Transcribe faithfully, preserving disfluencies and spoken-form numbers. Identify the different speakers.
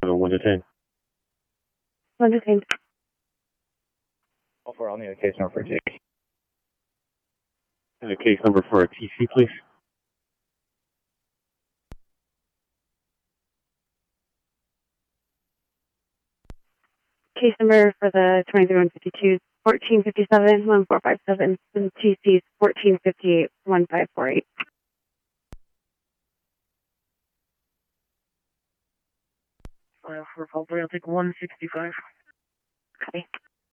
Speaker 1: seven, one to ten.
Speaker 2: one to ten.
Speaker 3: Oh, four, I'll need a case number for Jake.
Speaker 1: And a case number for a T C, please.
Speaker 2: Case number for the twenty-three one fifty-two, fourteen fifty-seven, one four five seven, and T C's fourteen fifty-eight, one five four eight.
Speaker 4: File for Paul three, I'll take one sixty-five.
Speaker 2: Okay.